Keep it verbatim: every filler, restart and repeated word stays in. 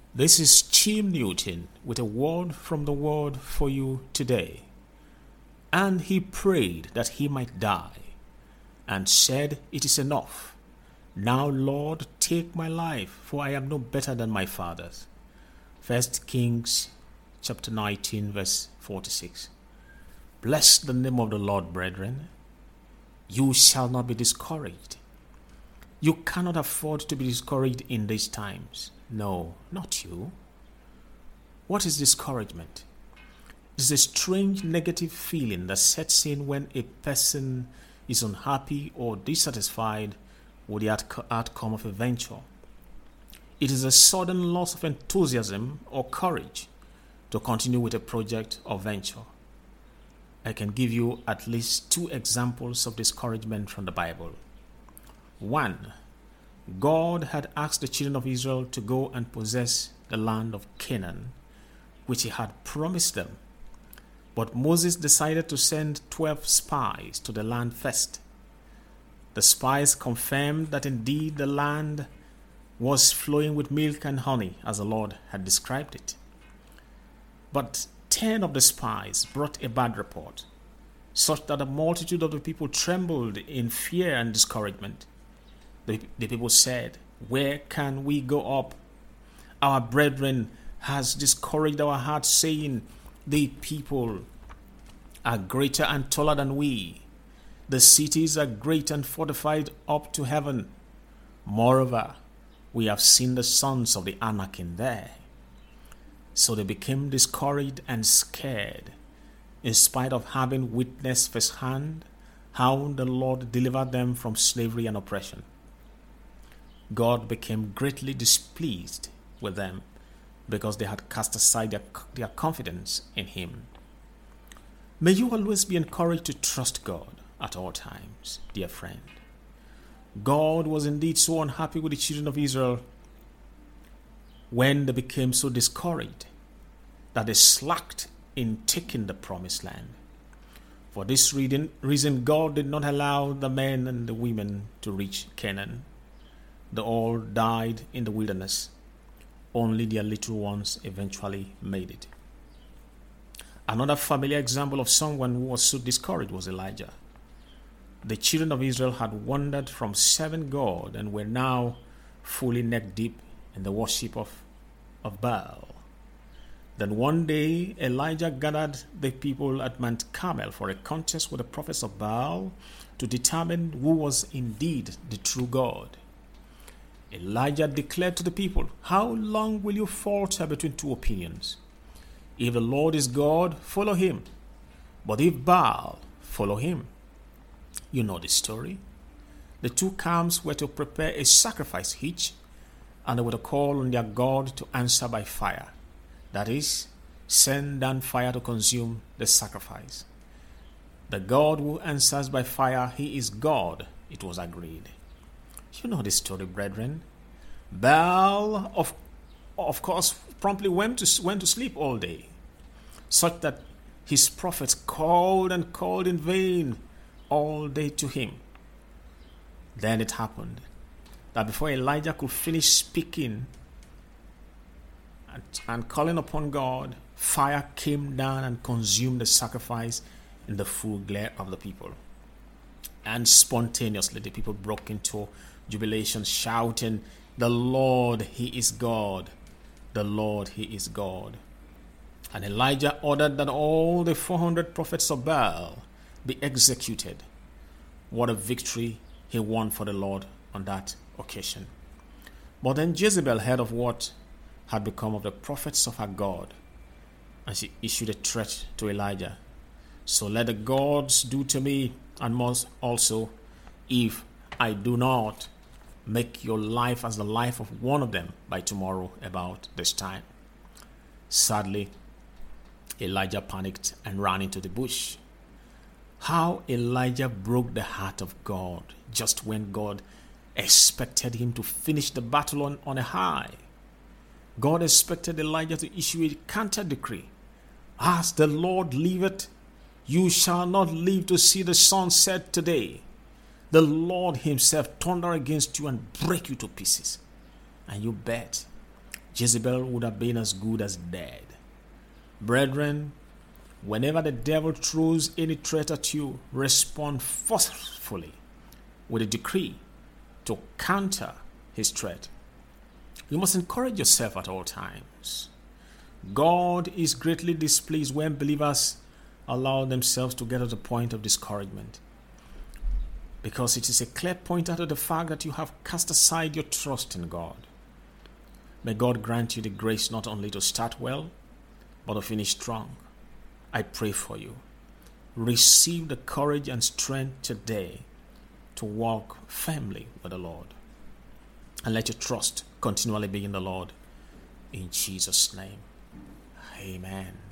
This is Tim Newton with a word from the Word for you today. And he prayed that he might die, and said, It is enough. Now, Lord, take my life, for I am no better than my fathers. First Kings chapter nineteen, verse forty-six. Bless the name of the Lord, brethren. You shall not be discouraged. You cannot afford to be discouraged in these times. No, not you. What is discouragement? It's a strange negative feeling that sets in when a person is unhappy or dissatisfied with the outcome of a venture. It is a sudden loss of enthusiasm or courage to continue with a project or venture. I can give you at least two examples of discouragement from the Bible. One, God had asked the children of Israel to go and possess the land of Canaan, which he had promised them. But Moses decided to send twelve spies to the land first. The spies confirmed that indeed the land was flowing with milk and honey, as the Lord had described it. But ten of the spies brought a bad report, such that a multitude of the people trembled in fear and discouragement. The, the people said, Where can we go up? Our brethren has discouraged our hearts, saying, The people are greater and taller than we. The cities are great and fortified up to heaven. Moreover, we have seen the sons of the Anakim there. So they became discouraged and scared, in spite of having witnessed firsthand how the Lord delivered them from slavery and oppression. God became greatly displeased with them because they had cast aside their, their confidence in Him. May you always be encouraged to trust God at all times, dear friend. God was indeed so unhappy with the children of Israel when they became so discouraged that they slacked in taking the promised land. For this reason, God did not allow the men and the women to reach Canaan. They all died in the wilderness. Only their little ones eventually made it. Another familiar example of someone who was so discouraged was Elijah. The children of Israel had wandered from serving God and were now fully neck deep in the worship of, of Baal. Then one day Elijah gathered the people at Mount Carmel for a contest with the prophets of Baal to determine who was indeed the true God. Elijah declared to the people, How long will you falter between two opinions? If the Lord is God, follow him. But if Baal, follow him. You know the story. The two camps were to prepare a sacrifice each, and they were to call on their God to answer by fire. That is, send down fire to consume the sacrifice. The God who answers by fire, he is God, it was agreed. You know the story, brethren. Baal, of, of course, promptly went to, went to sleep all day, such that his prophets called and called in vain all day to him. Then it happened that before Elijah could finish speaking and, and calling upon God, fire came down and consumed the sacrifice in the full glare of the people. And spontaneously the people broke into jubilation, shouting, The Lord, he is God. The Lord, he is God. And Elijah ordered that all the four hundred prophets of Baal be executed. What a victory he won for the Lord on that occasion. But then Jezebel heard of what had become of the prophets of her God, and she issued a threat to Elijah. So let the gods do to me and must also, if I do not make your life as the life of one of them by tomorrow about this time. Sadly, Elijah panicked and ran into the bush. How Elijah broke the heart of God just when God expected him to finish the battle on, on a high. God expected Elijah to issue a counter decree. As the Lord liveth, you shall not live to see the sun set today. The Lord himself thunder against you and break you to pieces. And you bet Jezebel would have been as good as dead. Brethren, whenever the devil throws any threat at you, respond forcefully with a decree to counter his threat. You must encourage yourself at all times. God is greatly displeased when believers allow themselves to get to the point of discouragement, because it is a clear pointer to the fact that you have cast aside your trust in God. May God grant you the grace not only to start well, but to finish strong. I pray for you. Receive the courage and strength today to walk firmly with the Lord. And let your trust continually be in the Lord. In Jesus' name, amen.